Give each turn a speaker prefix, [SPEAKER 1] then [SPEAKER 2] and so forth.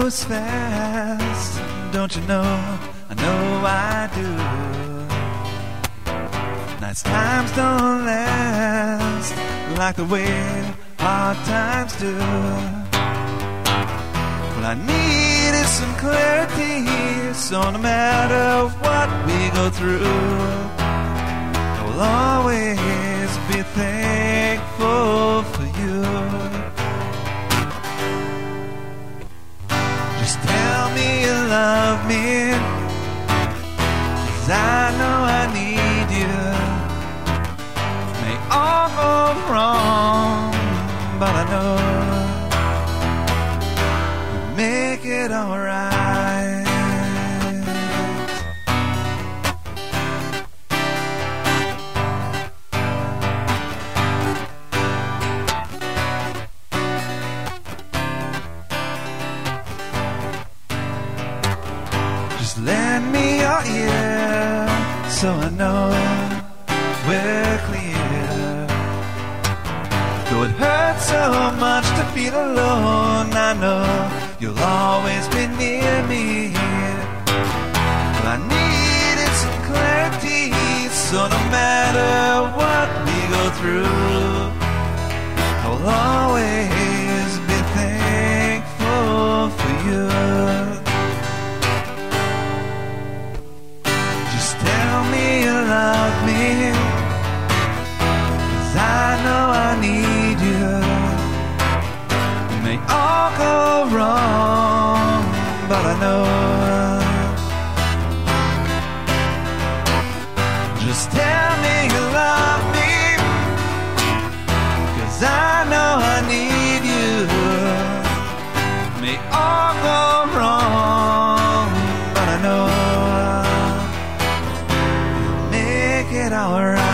[SPEAKER 1] moves fast, don't you know? I know I do. Nice times don't last like the way hard times do. What I need is some clarity, so no matter what we go through, I will always be thankful for you. Just tell me you love me, 'cause I know I need you. May all go wrong, but I know we'll make it alright. Just lend me your ear, so I know we're clear. Though it hurts so much to feel alone, I know you'll always be near me. All I need is some clarity, so no matter what we go through, I'll always be thankful for you. Just tell me you love me, 'cause I know I need you. It may all go wrong, but I know. Just tell me you love me, 'cause I know I need you. It may all go wrong, but I know you'll make it alright.